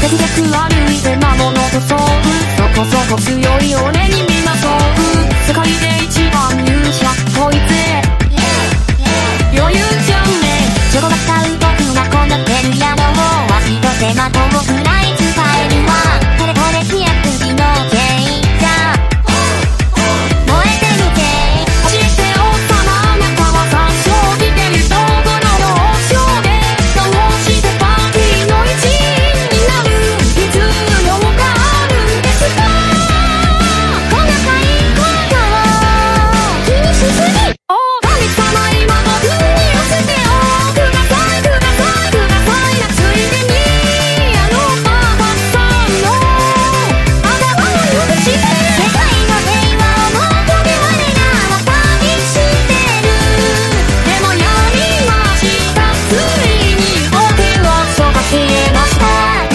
テクテク歩いて魔物と遭遇、そこそこ強い俺にみんな遭遇。世界で一番勇者こいつへ余裕じゃんね。チョコが使う僕がこのペルヤの足と手間ともくらい使えるわ。これこれ飛躍時のせいじゃ燃えてるぜ。教えて王様、あなたは参照してるどこの王将でどうしてパーティーの一員になる必要があるんですか。細かいことを気にしすぎ。お神様今僕に寄せてよ。くださいくださいくださいな。ついでにあのパパさんの頭を許して。世界の平和を求め我らは旅してる。でもやりました。ついにお手をそば消えました。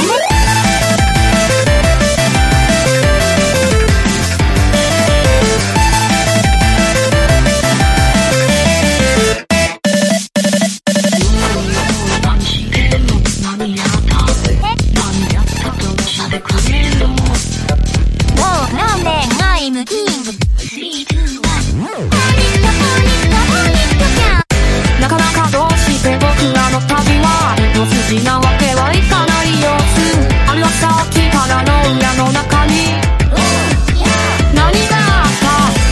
なかなかどうして僕らの旅は一筋なわけはいかない様子。ある朝起きたら牢屋の中に何があった。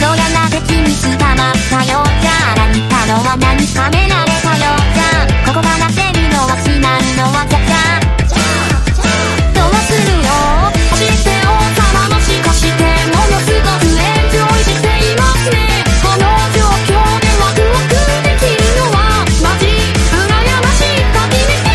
どうやら敵に捕まったようじゃ。何かの罠にはめられたようじゃ。ここがなせるのは至難の技じゃ。どうするよ教えて王様。もしかしてものすごくエンジョイしていますね。この状況でワクワクできるのはマジ羨ましい限りです。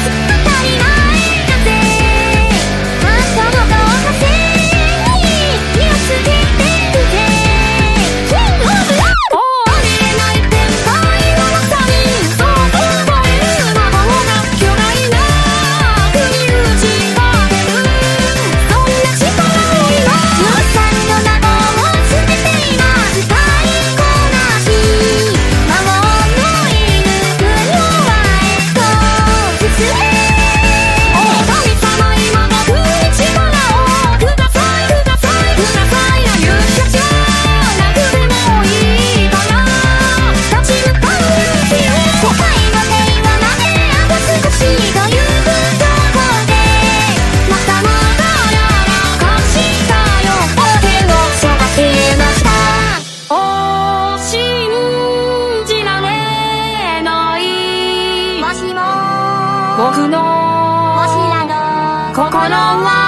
当たり前だぜ。あんたの動画性に気をつけてるぜ。キングオブラッドありえない展開はまさにそう覚える魔法が巨大な国打ち立てる。そんな力を今さんの魔法を捨てています。最高なし魔法のいる国は進め。お神様今僕に力をくださいくださいくださいな。勇者じゃなくてもいいから立ち向かう勇気を。世界の平和まであと少しというとこでまたまたやらかしたよ。お手をそば消えました。お信じられないわしも僕のわしらの心は